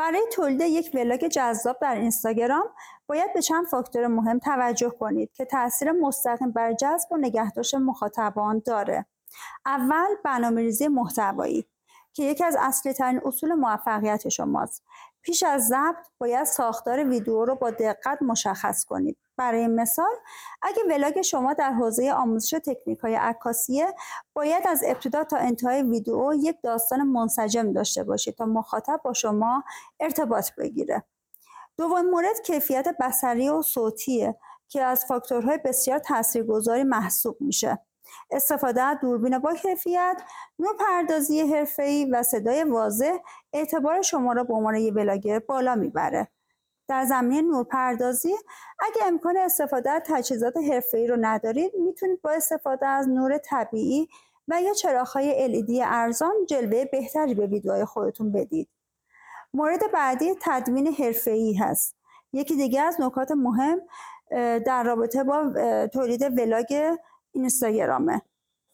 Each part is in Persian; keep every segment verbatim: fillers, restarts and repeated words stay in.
برای تولید یک ولاگ جذاب در اینستاگرام باید به چند فاکتور مهم توجه کنید که تاثیر مستقیم بر جذب و نگهداشت مخاطبان داره. اول، برنامه‌ریزی محتوایی که یکی از اصلی ترین اصول موفقیت شماست. پیش از ضبط باید ساختار ویدیو رو با دقت مشخص کنید. برای مثال، اگه ولاگ شما در حوزه آموزش تکنیک‌های عکاسیه، باید از ابتدا تا انتهای ویدیو یک داستان منسجم داشته باشید تا مخاطب با شما ارتباط بگیره. دومین مورد کیفیت بصری و صوتیه که از فاکتورهای بسیار تاثیرگذاری محسوب میشه. استفاده از دوربین با کیفیت، نورپردازی حرفه‌ای و صدای واضح اعتبار شما را به عنوان یک ولاگر بالا میبره. در زمینه نورپردازی، اگه امکان استفاده از تجهیزات حرفه‌ای رو ندارید، میتونید با استفاده از نور طبیعی و یا چراغ‌های ال ای دی ارزان جلوه بهتری به ویدیوهای خودتون بدید. مورد بعدی تدوین حرفه‌ای هست. یکی دیگه از نکات مهم در رابطه با تولید ولاگ اینستاگرامه.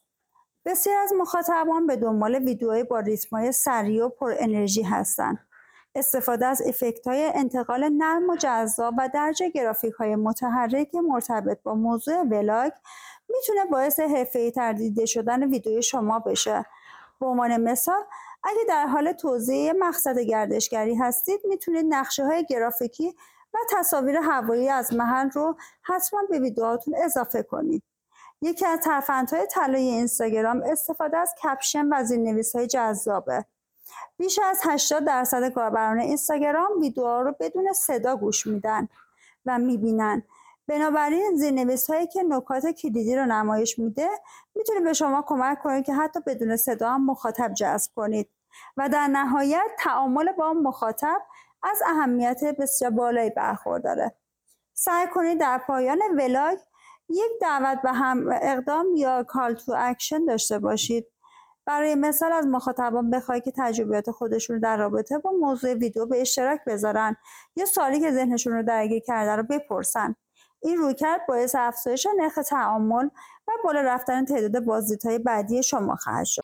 بسیار از مخاطبان به دنبال ویدیوهای با ریتم‌های سریع و پر انرژی هستند. استفاده از افکت‌های انتقال نرم و جذاب و درج گرافیک‌های متحرک مرتبط با موضوع ولاگ میتونه باعث حرفه‌ای‌تر دیده شدن ویدیوی شما بشه. به عنوان مثال، اگه در حال توزیع مقصد گردشگری هستید، میتونید نقشه‌های گرافیکی و تصاویر هوایی از محل رو حتما به ویدیوهاتون اضافه کنید. یکی از ترفندهای طلایی اینستاگرام استفاده از کپشن و زیرنویس‌های جذابه. بیش از هشتاد درصد کاربران اینستاگرام ویدیوها رو بدون صدا گوش میدن و میبینن. بنابراین زیرنویس‌هایی که نکات کلیدی رو نمایش میده میتونه به شما کمک کنه که حتی بدون صدا هم مخاطب جذب کنید و در نهایت تعامل با مخاطب از اهمیت بسیار بالایی برخورداره. سعی کنید در پایان ولاگ یک دعوت به هم اقدام یا کال تو اکشن داشته باشید. برای مثال از مخاطبان بخواهید که تجربیات خودشون رو در رابطه با موضوع ویدیو به اشتراک بذارن یا سوالی که ذهنشون رو درگیر کرده رو بپرسن. این رویکرد باعث افزایش نرخ تعامل و بالا رفتن تعداد بازدیدهای بعدی شما خواهد شد.